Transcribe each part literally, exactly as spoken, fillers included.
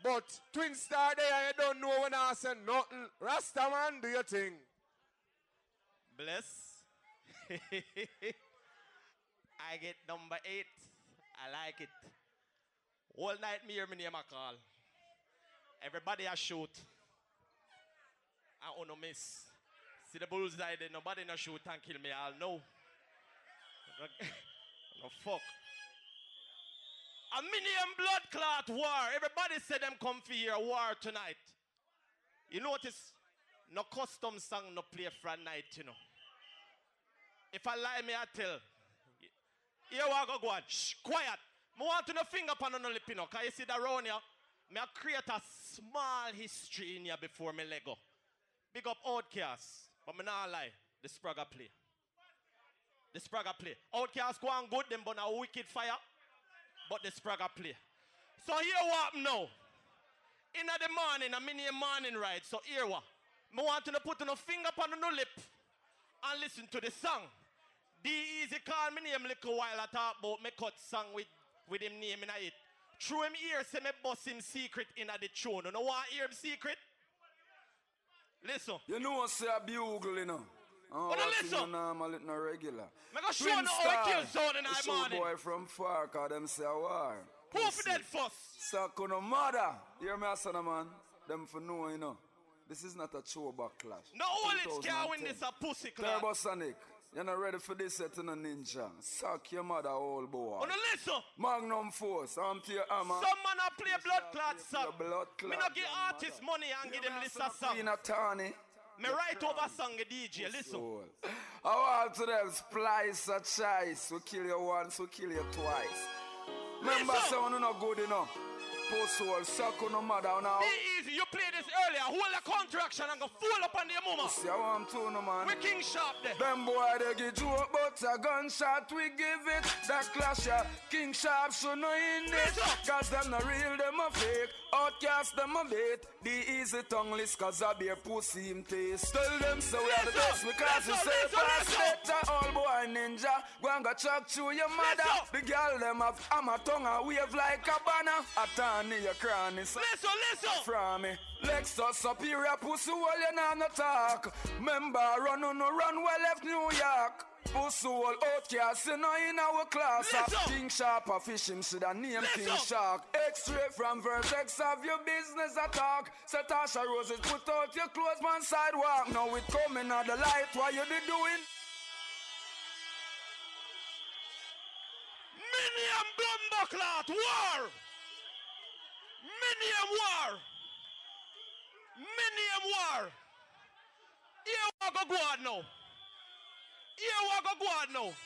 But Twin Star there, you don't know when I say nothing. Rasta man, do your thing. Bless. I get number eight. I like it. All night me hear me name a call. Everybody a shoot. I want to miss. See the bullseye there, nobody no shoot and kill me, I'll know. No fuck. A minium blood clot war. Everybody said them come for here war tonight. You notice, no custom song no play for night, you know. If I lie, me I tell. Here we go, go on. Shh, quiet. I want to no finger upon no lip, you know. Can you see that around here? Me I create a small history in here before me let go. Big up Outcast. But me not lie. The Spragga play. The Spragga play. Outcast go on good, them burn a wicked fire. But the Spragga play. So here what now. In the morning, a mini morning ride. So here what. I want to put no finger upon no lip and listen to the song. D-Eazy call me name little while I talk about me cut song with, with him name in it. Through him ear say me boss him secret in the tune. You know what hear him secret? Listen. You know what say a bugle, you know. Oh, but listen. No normal, it's no regular. I'm going to show you how I kill sound in the morning. Boy from far, cause them say a war. Who for that first? Suck on no mother. Hear me, son, man. Them for know, you know. This is not a throwback clash. No, all it can win this a pussy clash. Turbo Sonic, you're not ready for this set in a ninja. Suck your mother, old boy. On the listen. Magnum Force, I'm to your hammer. Some man a play blood clot song. Blood clot. Me not give artists money and give them list of songs. In a Tawny. Me write over song the D J, listen. I want to them splice a choice. We kill you once, we kill you twice. Remember, sound you not good enough. Post soul, suck on no mother now. Be easy, you played this earlier. Hold a contraction and go full up on the mama. See, I want to no man. We King Sharp there. Them boy they give you a but a gunshot we give it. That clash ya. King Sharp should no in it. Cause them no real, them a fake. Outcast them a bait. The easy tongueless cause I be a pussy him taste. Tell them so we are the best because we say fast better. All boy ninja. Go and go chuck through your mother. The girl them have hammer tongue and wave like a banner. At your crannies. Listen, listen. From me. Lexus superior pussy while you nah no talk. Member run on no run well left New York. Pussy all outcast you know in our class. King Sharp a fish him should a name King Shark. X-ray from Vertex of your business attack. Set Tasha Roses put out your clothes man sidewalk. Now it coming out the light what you be doing? Minium Blumbucklat war. Minium war. Minium war. Here we go go on now. Here we go go on now.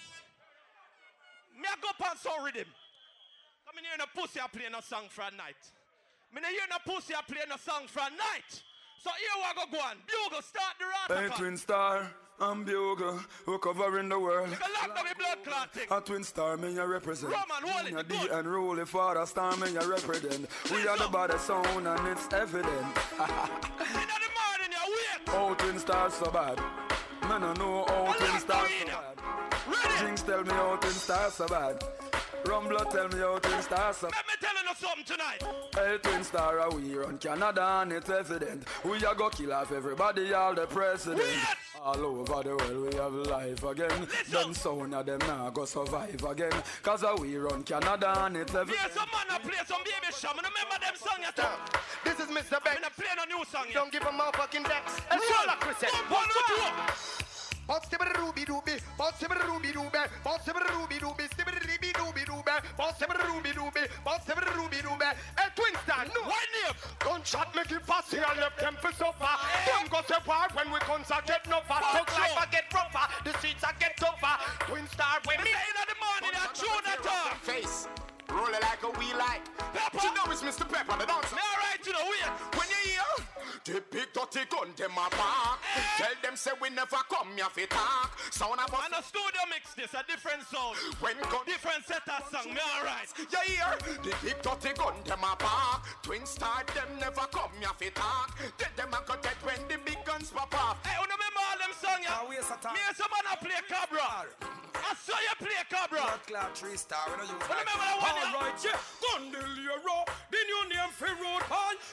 Me a go past some rhythm. Come in here in a pussy I play a song for a night. Me in here in a pussy I play a song for a night. So here we go go on. Bugle start the rat. Hey Twin Star, I'm Bugle. We're covering the world. You can lock down the blood clot thing. A Twin Star, me you represent. Roman, hold it. D and Rule, Father Star, me you represent. We are the body sound and it's evident. In the morning you wait. Oh Twin Star so bad. Man I know how Twin Star so bad. Jinx tell me how Twin Star so bad. Rumbler tell me how Twin Star so bad. Let me tell you something tonight. Hey Twin Star, are we run Canada and it's evident. We are go kill off everybody, all the president. Wait. All over the world we have life again. Listen. Them sound of them now go survive again. Cause uh, we run Canada and it's evident. Yeah, some man a play some baby sham. Remember them song you talk. This is Mister Beck. I'm gonna play a new song here. Don't give him more fucking decks. And Roll. all Chris said. One, one, two. Bounce to the ruby dooby, bounce to the ruby dooby, bounce to the ruby dooby, to the ruby dooby dooby, bounce to the ruby dooby, bounce to the ruby dooby. A Twin Star, no. One name. Gunshot make it fast here, left them for suffer. Them go so far when we concert get no far. Talk life I get rougher, the streets I get tougher. Twin Star when me in the morning, I chew that up. Face, roll it like a wheel light. Pepper. You know it's Mister Pepper, the dancer. All right, you know we. When you hear, they pick dirty gun, them a back. Tell them say we never come here for talk. Sound of us. And the studio mix this, a different sound. When gun, different set of song, me alright. you hear, they pick dirty gun, them a back. Twin Star, them never come here for talk. Tell them I got that when the big guns pop off. Hey, you remember all them songs, yeah? Ah, waste of time. Me and some man a play Cabra. I saw you play Cabra. Blood clot three star, we don't use You remember that one, yeah? Alright, yeah. Gun the Lero, the new name for road. On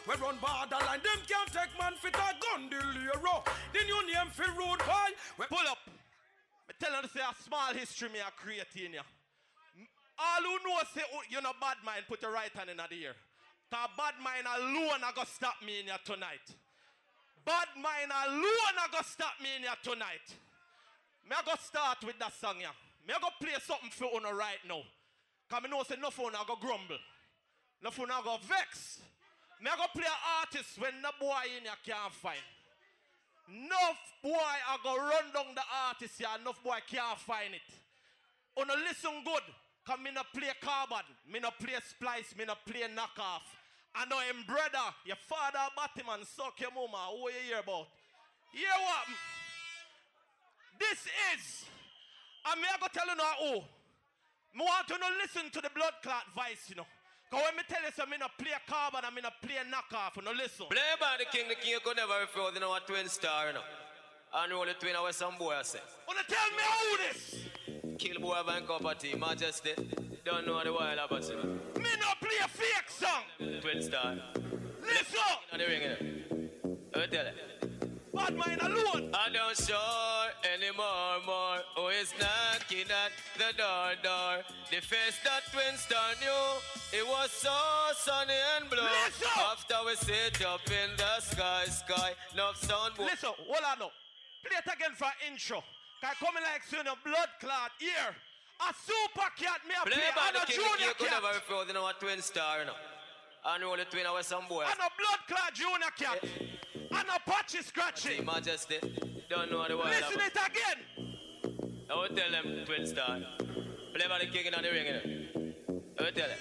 We run borderline, them can't take man fit a gun deliro. The new name for road boy. We pull up. I tell you to say a small history me a create in ya. All who know say oh, you know bad mind, put your right hand in the ear. Cause bad mind alone a go stop me in ya tonight. Bad mind alone a go stop me in ya tonight. Me a go start with that song ya. Me a go play something for you right now. Cause me know say no phone a go grumble. No phone a go vex. Me a go play an artist when no boy in ya can't find. Enough boy I go run down the artist here, enough boy can't find it. Una listen good, cause me no play carbon, me no play splice, me no play knockoff. I know him brother, your father Batman suck your mama, who you hear about? Hear what? This is, and me I go tell you now who. Me want you to listen to the blood clot voice, you know. Cause when me tell you so me no play carbon and me no play knockoff, you know, listen. Play by the king, the king you could never refuse, you know, a twin star, you know. And roll the twin away some boy I say. Wanna tell me how this? Kill boy bank up a team, Majesty. Don't know the wild about it. Me no play a fake song. Twin star. Listen. On the ring, you know. Let me tell you. Bad mind alone. I don't show anymore, more. Who is knocking at the door, door? The face that twin star knew, it was so sunny and blue. Listen. After we sit up in the sky, sky, no sound. Listen, hold on now. Play it again for intro. Cause coming like soon a blood clot here. A super cat me a play, play by and the a king, junior you could cat. never refuse, you know, a twin star, you know. And roll the twin away some boy. And a blood clot junior cat. Yeah. And a patchy scratching. Majesty, don't know the wild. Listen it again. I will tell them twin star. Play by the king in the ring, you know. I will tell them.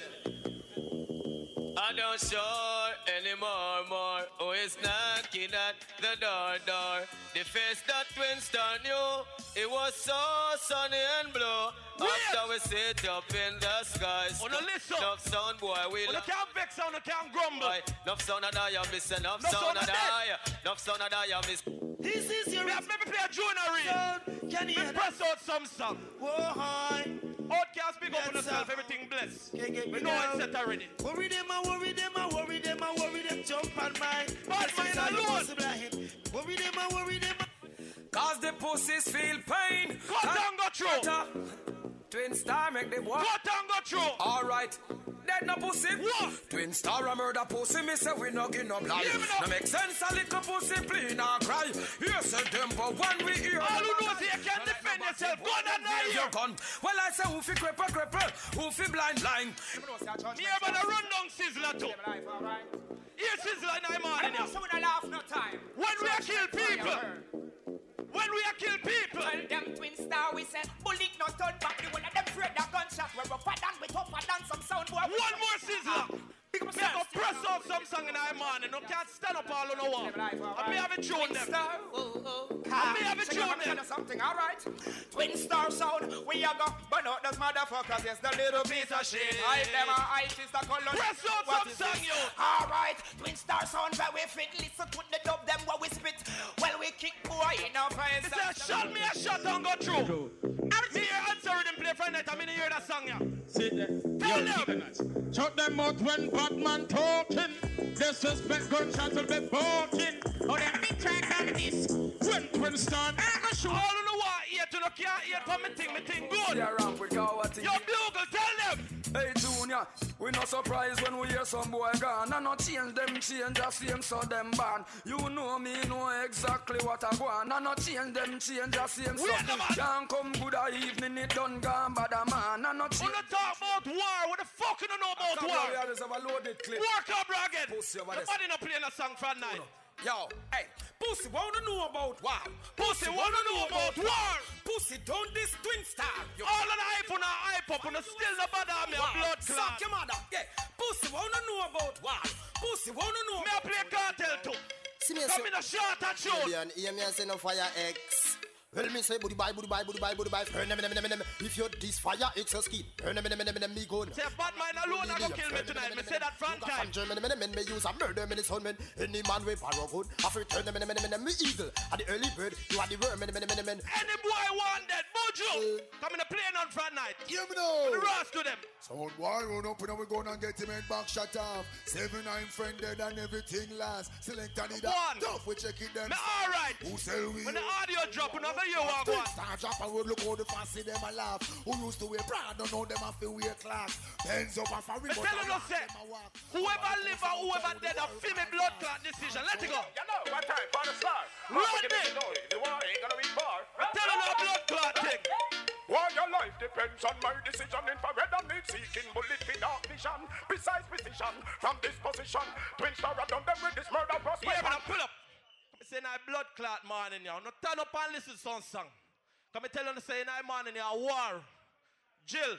I don't show anymore, more. Who is knocking at the door, door? The face that twin star knew, it was so sunny and blue. Wait. After we sit up in the skies. Oh, no, listen. Enough sound, boy, we Oh, you can't vex sound, you can't grumble. enough sound, I die, miss. Enough No sound, sound I of die. Enough sound, I die, miss. This is your We have maybe play a junior read. Can you We press out some song. Whoa, hi. Outcast, big up on Yes, yourself, sir. everything blessed. Can't get We me know down. it's set already. Worry them, I worry them, I worry them, I worry them, jump on my Bad mind alone. Worry them, I worry them. Cause the pussies feel pain. Cut and go through. Twin star make the boy. Cut and go through. Alright. Dead no pussy. What? Twin star a murder pussy. Me say we no give no lie. Hear me now. No make sense a little pussy plead and cry. Here say them but one we hear. All who knows you can defend yourself. Go on and Raise here. your gun. Well I say who fi cripple cripple. Who fi blind blind. Me about a run down Sizzler too. Here Sizzler in my morning. When we a kill people. When we a kill people. Well, them twin star, we said, bullet no turn back. The one of them afraid that gunshot. We're rougher than, we tougher than some sound boy. One more Sizzler. Me go press out some song in my morning. No can't stand up all on the wall. And me have a tune them. Star, oh, oh. And me have a So you tune them. have something, all right? Twin star sound, we are go burn out those motherfuckers. Yes, the little piece of shit. I them are ice is the color. Press out What some is song, this? you. All right, twin star sound very fit. Listen to the dub them what we spit. Well, we kick boy in our face. He said, shot me a shot and go through. Me hear answer them play Friday night. I mean, hear that song, yeah. Sit there. Tell Yo, them. shut them out when Batman talking. Disrespect gunshot will be barking. Oh, them big track on this. When twin start, I'm a shoot. All of the war here to look here, here for me thing, me thing good. Yeah, ramp with Kawati. Yo, Bugle, tell them. Hey Junior, we not surprised when we hear some boy gone. And not change them, change the same so them ban. You know me, know exactly what I want. And not change them, change the same so. Wait a minute. Can't come good evening, it done gone bad a man. And not We change. don't talk about war. What the fuck you don't know about war? We always have a loaded clip. War Cobra again. Pussy over this. Nobody not playing a song for a night. Yo, hey, pussy wanna know about war. Pussy wanna know about war. Pussy don't this twin star. Yo, All of the hype on the hype up and still the bother me a blood suck clot. your mother. Yeah, pussy wanna know about war. Pussy wanna know. Me a play cartel too. See me Come in a short and shoot. million, hear me and say no fire X. Well, me say, booty bye, booty bye, booty bye, booty bye. Burn them, them, them, them. If you this fire, it's a ski. Burn them, them, them, them, me gun. Say, bad mind alone, I go kill me tonight. Me say that front time. German, men, men, me use a murder, men, son, men. Any man with arrow good. After turn them, men, men, men, me eagle. At the early bird, you are the worm, men, men, men, men. Any boy want that, Mojo. Come in the plane on front night. Hear me now. The rest to them. So boy, run up and we gonna get him in back shut off. Seven nine friend dead and everything last. Select and it One. tough, we check it them. Me alright. Who sell we? When the audio drop, another you walk one. Star drop and we look how the fancy them a laugh. Who used to wear Prada, don't know them have to wear class. Pens up and for Me tell you say, whoever live or whoever dead, a feel me blood clot decision. Let it go. You know, one time for the star. Run it. The war ain't gonna be far. Me tell you no blood clot thing. While your life depends on my decision, infrared and need seeking bullet without vision, precise precision from this position. Twin star have done them with this murder prospect. Yeah, but I pull up. I say now blood clot morning now. No turn up and listen to some song. Come I tell you to say now morning now war. Jill.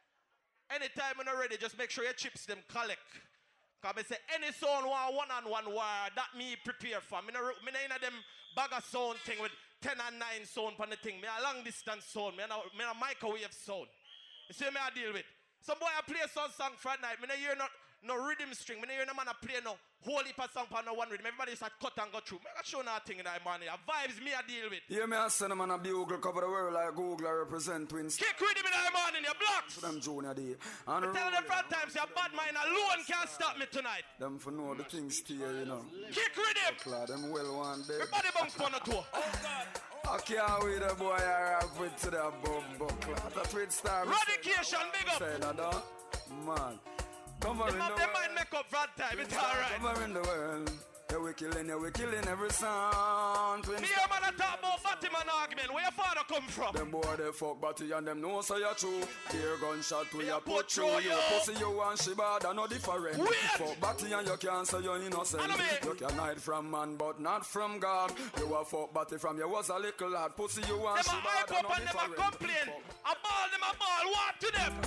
Anytime when you're ready, just make sure your chips them collect. Come I say any sound want one on one war that me prepare for. Me no me no in them bag of sound thing with ten and nine sound on the thing. Me a long distance sound. Me a, me a microwave sound. You see me I deal with. Some boy I play some song Friday night. Me no hear no no rhythm string. Me no hear no man a play no whole heap of song for no one rhythm. Everybody just cut and go through. Me I show nothing in that morning. Vibes me I deal with. Yeah, me I send them on a bugle cover the world like Google I represent twins. Kick rhythm in that morning. You blocks. For them junior day. I tell them front times your bad mind alone can't stop me tonight. Them for know the things still, you know. Kick rhythm. Clad them well one day. Everybody bounce on the tour. I can't wait the boy I rap with to the bumbo clad. That's with star. Radication, big up. Say that, huh? Man. Cover in the world. They might make up front time, it's alright. Cover in the world. Yeah, we killing, yeah, we killing every sound. Me a man a talk about Batman argument. Where your father come from? Them boy they fuck batty and them know say you're true. Hear gunshot we a put through through you. you. Pussy you and she bad and no different. Weird. Fuck batty and you can't say you're innocent. You can hide from man but not from God. You a fuck batty from you was a little lad. Pussy you and she bad and no different. Them a hype up and them a complain. A ball them a ball. What to them?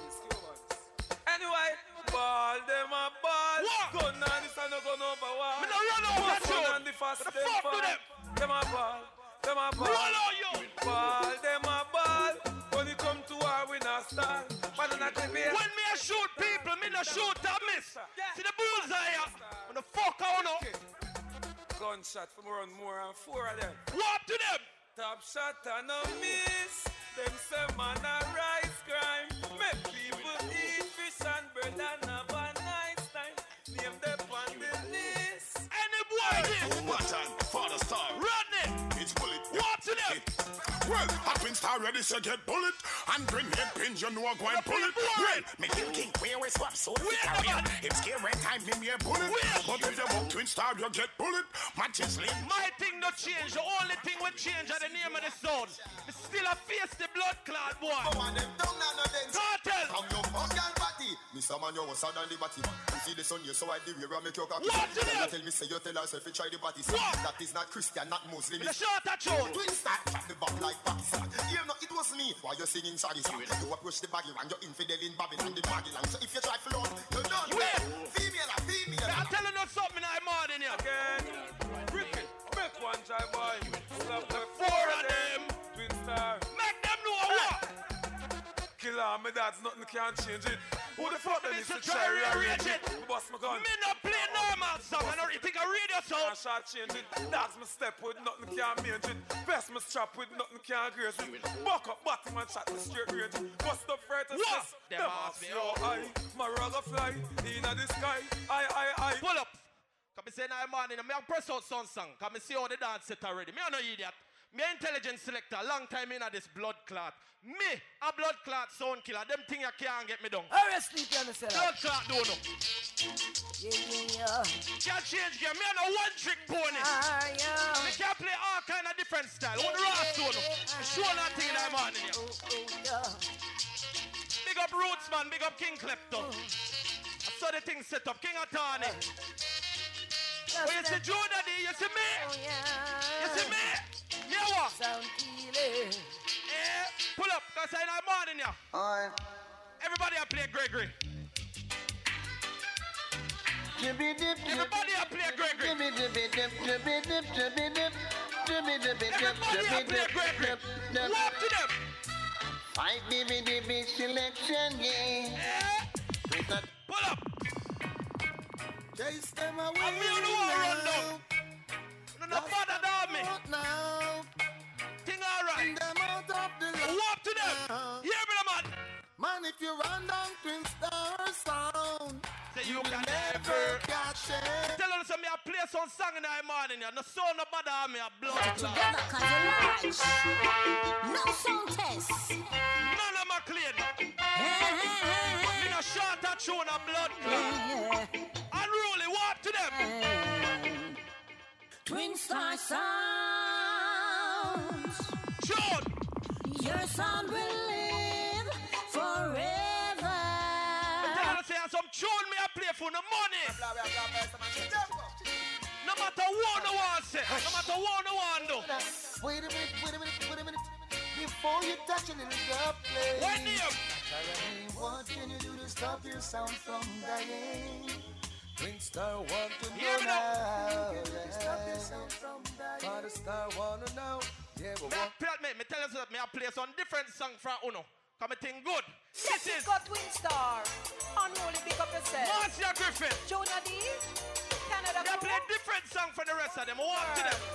Anyway, ball them a ball. What? Gun and this and no gun over wall. Me no run over Gun you. and the fast The them fuck fall. to them? Them a ball. Them a ball. Roll on you. Ball them a ball. When it come to war we not start. But not the way. When me a shoot people, me no shoot a miss. See the bullseye here. When the fuck I know. Gunshot from run more and four of them. What to them? Top shot and no miss. Them say man a rise crime. Make people eat fish and bread and have a nice time. Name them on the list. Any boy this. Button for the star. Run it. It's bullet. What to them? Well, a twin star ready to get bullet. And grenade pins, you know, go and pull it. Well, me kill king, where we swap so we carry on. If scare when time, me me a bullet. But if you want twin star, you get bullet. Matches lead. My thing no change. The only thing will change are the name of the sound. Me still a face the blood clot boy. Cartel. From your fucking body. Mister Man, you was sad on the body. You see the sun, you so I the way I make your cocky. What to You them? tell me, say you tell yourself you try the body. What? That is not Christian, not Muslim. The short at you. Twin star, chop the back like Pakistan. You know, it was me. Why you singing sorry song? You approach the baggy and you're infidel in Babylon, the baggy land. So if you try float, you're done. Wait. Female, a female. I'm telling you something I'm morning here. Again. Ricky, make one try boy. Slap the Four of them. Twin star. Make them know what. Killer, me dad's nothing can change it. Who the fuck them is to try rearrange it? Me bust my gun. Me not play normal song. I don't think I radio I song. shall change it. That's my step with nothing can manage it. Best my strap with nothing can graze it. Buck up bottom and shot the straight range. Bust up right to What? this. Them Them ask off me your how. eye. My rugger fly in the sky. I, I, I. Pull up. Come say now morning. Me have press out some song. Come see how the dance set already. Me no idiot. Me intelligent selector. Long time in this blood clot. Me a blood clot sound killer. Them thing you can't get me down. Hurry sleep on the cell. Blood clot don't know. Yeah, yeah, yeah. Can't change game. Me no one trick pony. Ah, yeah. Me can play all kind of different style. What the rest don't know. Me show nothing in that morning. Yeah. Oh, oh, yeah. Big up Roots man. Big up King Klepto. I saw the thing set up. King Atani. Oh, you see Judah D, you see me? Oh, yeah. You see me? Yeah, what? Sound killing. Eh, pull up, because I'm not morning here. Alright. Everybody I play Gregory. Jibby dip, Everybody I play Gregory. jibby dip, dip, jibby dip, jibby dip. Walk to them. Fight Dibby Dibby selection, yeah. Pull up. Chase them away. I'm here to run down. No, no bother down me. Thing alright. Walk to them. Hear me, man. Man, if you run down Twin Star Sound, say you can never catch it. Tell us me I play some song in the morning. No sound, no bother me. A blood get together, cause you're large. No sound test. None of my clean. Me no short a tune a blood clot. Unruly, walk to them. Twin Star Sounds. Tune. Your sound will live forever. Tell us some tune me I play for no money. No matter what no one say. No matter what no one do. Wait a minute, wait a minute, wait a minute. Before you touch a little girl play. What name? What can you do to stop your sound from dying? Twin Star want to know Hear me now. Father Star wanna know. Yeah, but me, what? Me, me tell you that me I play some different song from Uno. Come me think good. Yes, this is got Twin Star. Unruly, big up yourself. Marcia Griffin. Jonah D. Canada. They play different song for the rest of them. Walk to them.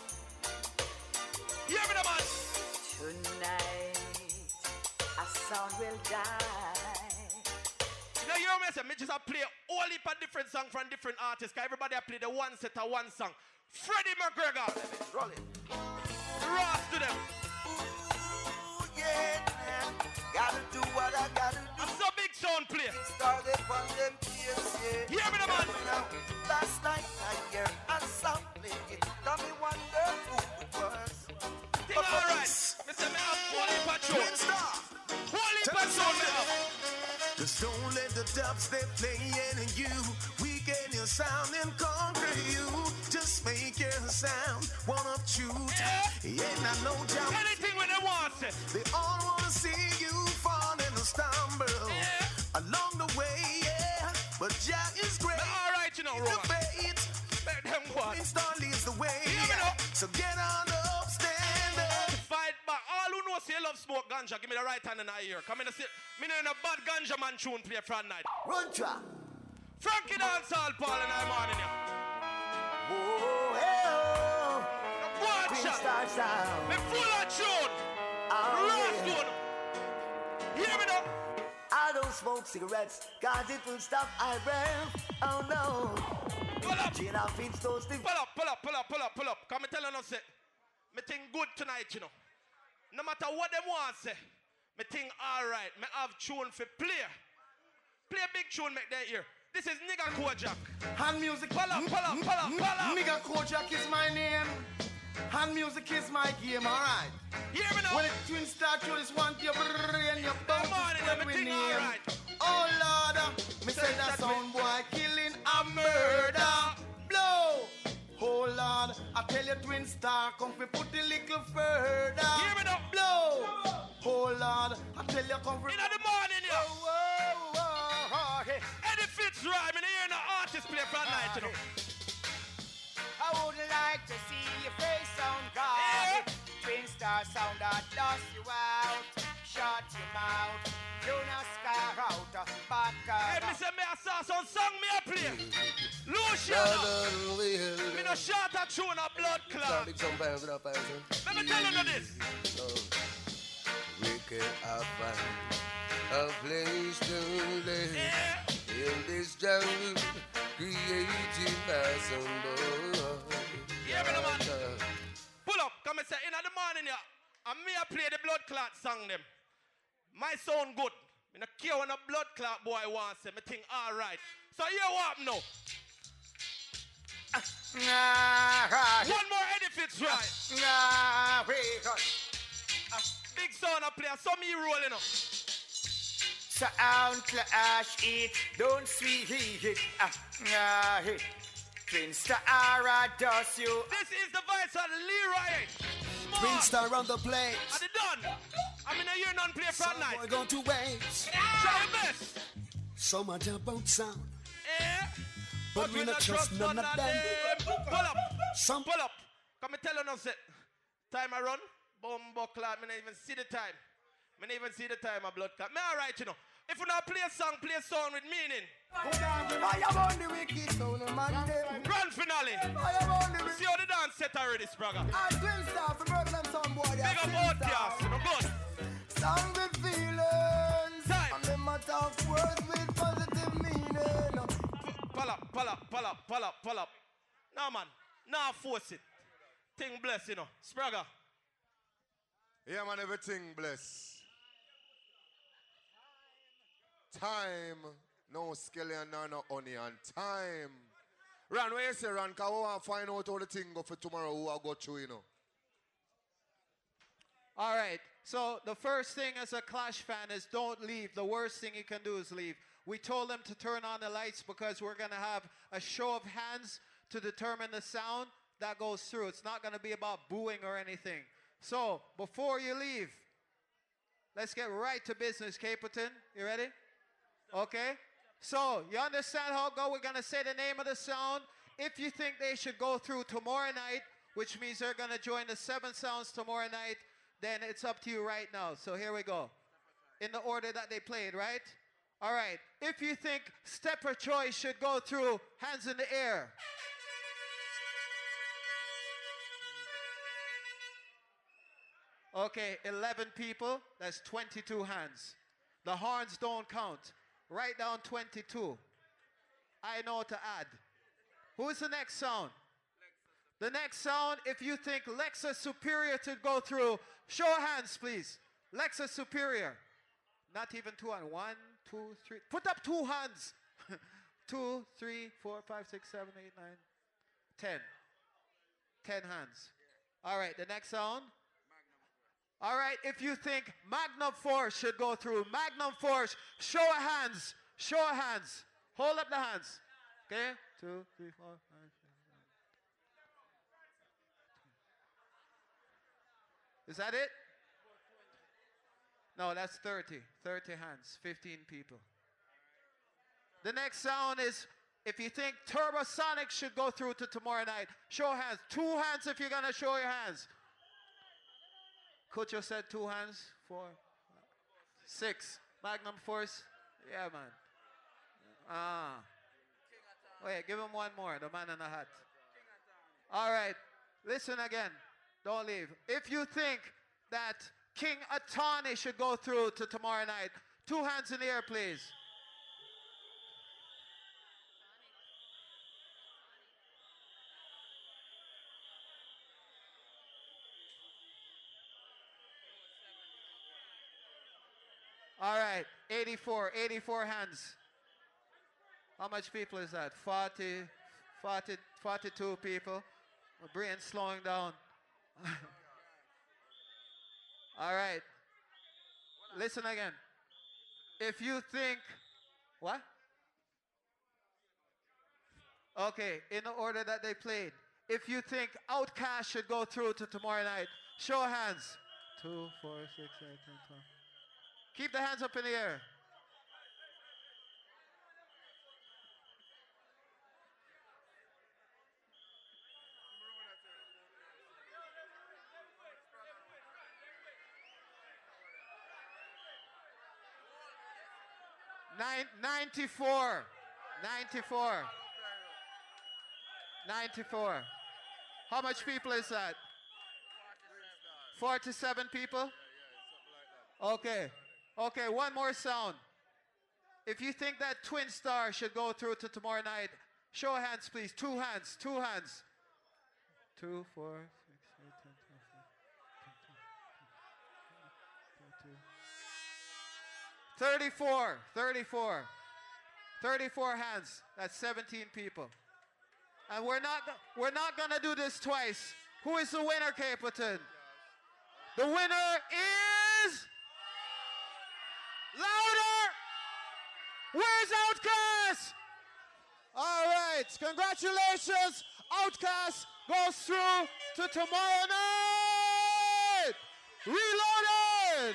Hear me, the man. Tonight, a sound will die. You know, you hear me say, me just a play all heap of different songs from different artists. Cause everybody a play the one set of one song. Freddie McGregor. Roll it. Ross to them. Ooh, yeah, man. Gotta do what I gotta do. I'm so big sound play. Started on them tears, yeah. Hear me, the man. Last night I hear a sound play. It got me wonder who it was. Think alright. Mister Me have Holy Patrol. Holy Patrol, me have. Just don't let the dubs they playing in you weaken your sound and conquer you. Just make your sound one of truth. Yeah, I know jump. Anything when they want it. They all wanna see you fall and stumble yeah. along the way. Yeah, but Jack is great. All right, you know, Roman. Let them what? Install leads the way. Yeah, so get on up, stand up. Fight back. All who know say love smoke ganja, give me the right hand in the ear. Come in and sit. Me in a bad ganja man tune play Friday night. Run track. Frankie dance all Paul and I'm on in here. Oh, hey, oh. Twin Star Sound. Me full of tune. Oh, Last yeah. one. Hear me now. I don't smoke cigarettes, cause it will stop I breath. Oh no. Pull up. Gin and Finch toasting. Pull up, pull up, pull up, pull up, pull up. Come and tell you say. Me think good tonight, you know. No matter what them want say. Me think alright. Me have tune for play. Play a big tune make that ear. This is Nigga Kojak. Hand music. Pull up, pull up, pull up, pull up. Nigga Kojak is my name. Hand music is my game, alright. Hear me now. When it twin start through this one to your brain, your bones spread with name. Right. Oh Lord, me say that sound boy killing a murder. Blow. Oh Lord, I tell you twin star, come fi put a little further. Hear me now. Blow. Oh Lord, I tell you come fi. In the morning, yeah. Oh, oh, oh, oh, hey. Eddie Fitzroy, me hear no artist play for night, you know. I would like to see your face on guard. Yeah. Twin star sound that dust you out. Shut your mouth. Do not scar out. Back Hey, me say me a saw some song me a play. Luciano. Me no shot a tune a blood clot. Let me tell you this. We can find a place to live yeah. in this jungle created by some boy. Yeah, me no man. Pull up, come and say in the morning yeah. And me a play the blood clot song them. My sound good. Me no care when a blood clot boy wants say. Me think alright. So you what now? One more Eddie Fitzroy. Big sound a play. So me rolling up. Sound clash it. Don't sweet it. Ah, ah, hey. Twin star does you. This is the voice of Leroy. Twin Star on the place. Are they done? I mean, I hear none play Friday night. We're going to wait. Try your best. So much about sound. Eh? But, but we not trust none of them. Pull up. Some pull up. Come and tell you now, say, time I run, bumbo clot, me not even see the time. Me not even see the time of blood clot. Me alright, you know. If you not play a song, play a song with meaning. Grand finale. See how the dance set already, Spragga. I twin star for murder them some boy. Big up podcast, you know, good. Song with feelings. Time. And them a talk words with positive meaning. Pull up, pull up, pull up, pull up, pull up. Now, man, now force it. Thing bless, you know. Spragga. Yeah, man, everything bless. Time, no skeleton, no, no onion. Time. Ron, where you say, Ron? Because we want to find out how the thing go for tomorrow, who I go through, you know. All right. So the first thing as a Clash fan is don't leave. The worst thing you can do is leave. We told them to turn on the lights because we're going to have a show of hands to determine the sound that goes through. It's not going to be about booing or anything. So before you leave, let's get right to business, Caperton. You ready? Okay. So you understand how it go? We're going to say the name of the sound. If you think they should go through tomorrow night, which means they're going to join the seven sounds tomorrow night, then it's up to you right now. So here we go. In the order that they played, right? All right. If you think Stepper Choice should go through, hands in the air. Okay, eleven people. That's twenty-two hands. The horns don't count. Write down twenty-two. I know to add. Who's the next sound? The next sound, if you think Lexus Superior to go through, show of hands, please. Lexus Superior. Not even two hands. One, two, three. Put up two hands. Two, three, four, five, six, seven, eight, nine, ten. Ten hands. All right, the next sound. All right, if you think Magnum Force should go through, Magnum Force, show of hands. Show of hands. Hold up the hands. Okay? Two, three, four, five, six, seven. Is that it? No, that's thirty. thirty hands. fifteen people. The next sound is, if you think Turbosonic should go through to tomorrow night, show hands. Two hands if you're going to show your hands. Coach said two hands. Four. Six. Magnum Force. Yeah, man. Ah. Wait, give him one more. The man in the hat. All right. Listen again. Don't leave. If you think that King Atani should go through to tomorrow night, two hands in the air, please. All right, eighty-four, eighty-four hands. How much people is that? forty, forty, forty-two people. My brain's slowing down. All right. Listen again. If you think, what? Okay, in the order that they played. If you think Outcast should go through to tomorrow night, show of hands. Two, four, six, eight, ten, twelve. Keep the hands up in the air. Nine, ninety-four. ninety-four. ninety-four. How much people is that? forty-seven people? Okay. Okay, one more sound. If you think that Twin Star should go through to tomorrow night, show of hands, please. Two hands, two hands. Two, four, six, eight, ten, twelve, thirty-four, thirty-four. thirty-four hands. That's seventeen people. And we're not we're not gonna do this twice. Who is the winner, Capleton? The winner is louder! Where's Outcast? All right, congratulations. Outcast goes through to tomorrow night. Reloaded.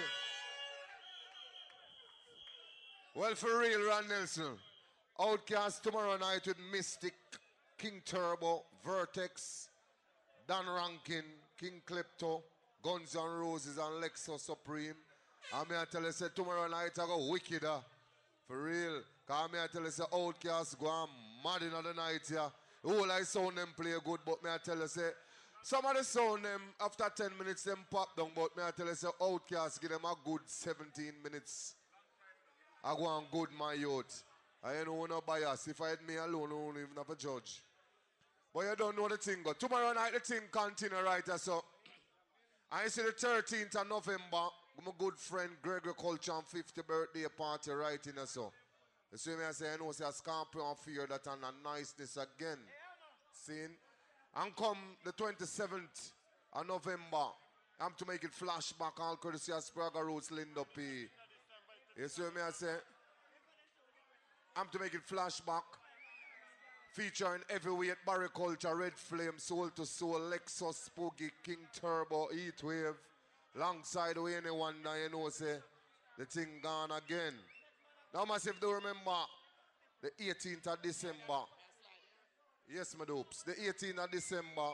Well, for real, Ron Nelson. Outcast tomorrow night with Mystic, King Turbo, Vertex, Dan Rankin, King Klepto, Guns N' Roses and Lexus Supreme. And me I tell you, say tomorrow night I go wicked, uh, for real. Cause me I tell you, say Outcast go on mad in the night here. All I sound them play good, but me I tell you, say some of the sound them after ten minutes them pop down, but me I tell you, say Outcast give them a good seventeen minutes. I go on good, my youth. I ain't no bias. If I had me alone, I won't even have a judge. But you don't know the thing, go. Tomorrow night the thing continue right here, so I see the thirteenth of November, my good friend Gregory Culture and fiftieth birthday party right in here, so. You see me, I say, I know, say a Scorpion fear that and a niceness again. See? And come the twenty-seventh of November, I'm to make it flashback, all courtesy of Sprague Roots, Linda P. You see me, I say, I'm to make it flashback, featuring heavyweight Barry Culture, Red Flame, Soul to Soul, Lexus, Spooky, King Turbo, Heatwave, alongside with anyone that you know, say, the thing gone again. Now, massive, do remember the eighteenth of December. Yes, my dopes. The eighteenth of December.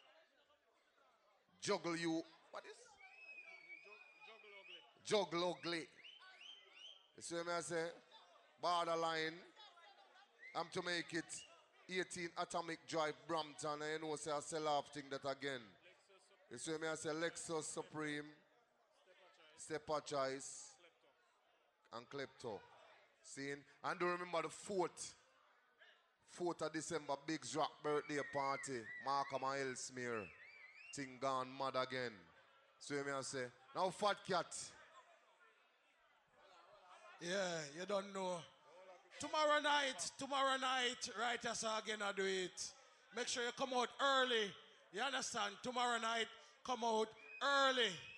Juggle you. What is? Juggle ugly. You see me I say? Borderline. I'm to make it eighteen Atomic Drive Brampton. And you know, say I sell off thing that again. You see me I say Lexus Supreme, Stepper Choice, and Klepto. Seeing? And do remember the fourth, fourth of December, Big Rock birthday party. Markham and Ellesmere. Thing gone mad again. So you may say, now Fat Cat. Yeah, you don't know. Tomorrow night, tomorrow night, right as again I do it. Make sure you come out early. You understand? Tomorrow night, come out early.